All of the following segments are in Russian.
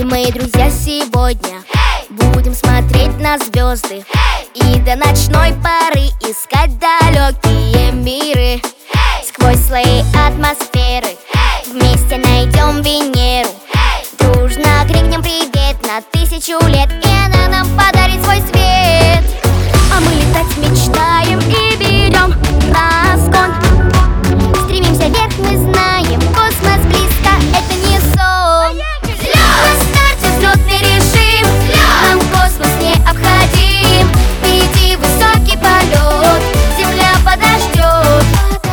Мы, друзья, сегодня будем смотреть на звезды и до ночной поры искать далекие миры. Сквозь слои атмосферы вместе найдем Венеру. Дружно крикнем привет на 1000 лет, и она нам подарит свой свет. А мы летать мечтаем и берем разгон. Стремимся вверх, мы знаем, космос близко, это не сон. На старте взлетный режим, нам космос необходим. Впереди высокий полет, Земля подождет.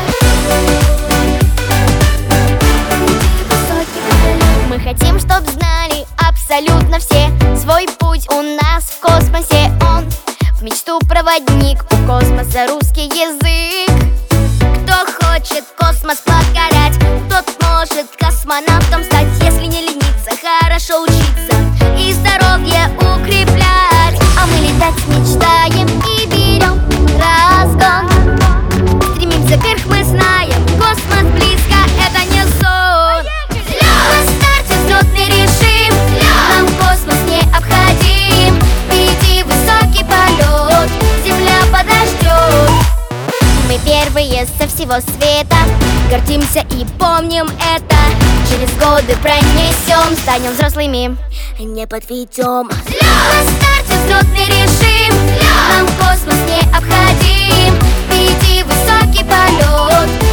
Мы хотим, чтоб знали абсолютно все, свой путь у нас в космосе он. В мечту проводник, у космоса русский язык. Кто хочет космос покорять, тот может космонавтом стать. Если не лениться, хорошо учиться и здоровье укреплять. А мы летать мечтаем и берем разгон. Стремимся вверх, мы знаем, космос близко, это не сон. На старте взлетный режим, нам космос необходим. Впереди высокий полет, Земля подождет. Мы первые со всего света, гордимся и помним это. Через годы пронесем, станем взрослыми, не подведем. На старте взлетный режим, нам космос необходим. Впереди высокий полет,